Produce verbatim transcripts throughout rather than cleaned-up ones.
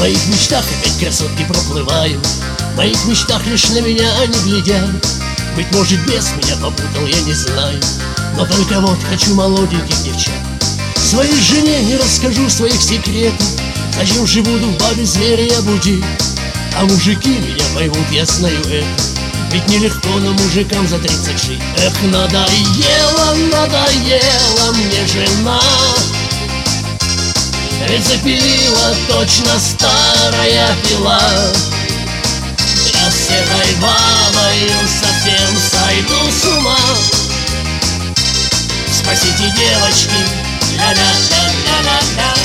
моих мечтах опять красотки проплывают, в моих мечтах лишь на меня они глядят. Быть может, бес меня попутал, я не знаю, но только вот хочу молоденьких девчат. Своей жене не расскажу своих секретов, зачем же буду в бабе зверя я будить. А мужики меня поймут, я знаю это, ведь нелегко на мужикам за тридцать жить. Эх, надоело, надоело мне жена, ведь запилила точно старая пила. Я с этой бабою совсем сойду с ума. Спасите, девочки, ля-ля-ля-ля-ля-ля.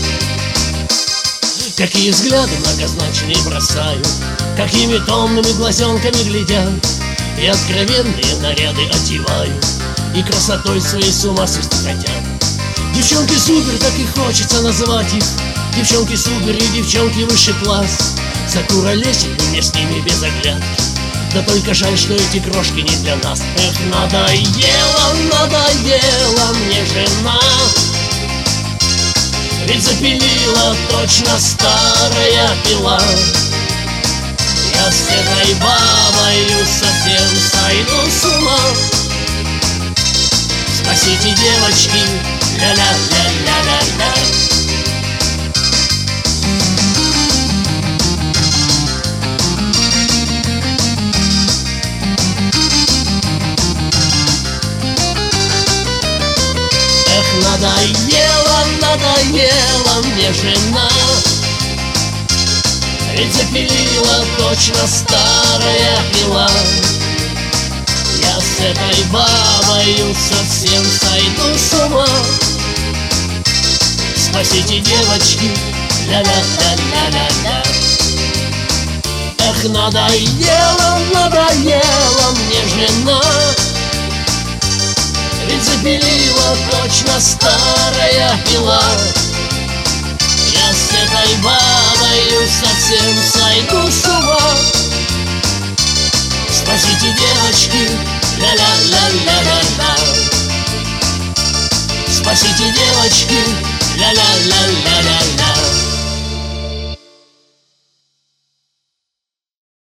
Какие взгляды многозначные бросают, какими томными глазенками глядят, и откровенные наряды одевают, и красотой своей с ума свести хотят. Девчонки супер, так и хочется назвать их, девчонки супер и девчонки высший класс. Закуролесили мне с ними без оглядки, да только жаль, что эти крошки не для нас. Эх, надоело, надоело мне жена, ведь запилила точно старая пила. Я с этой бабою совсем сойду с ума. Спасите, девочки, ля-ля-ля-ля-ля-ля. Эх, надоело, надоело мне жена, ведь запилила точно старая пила. Я с этой бабою совсем сойду с ума. Спасите, девочки, ля-ля-ля-ля-ля-ля. Эх, надоело, надоело мне жена, ведь запилила точно старая пила. Я с этой бабою совсем сойду с ума. Спасите,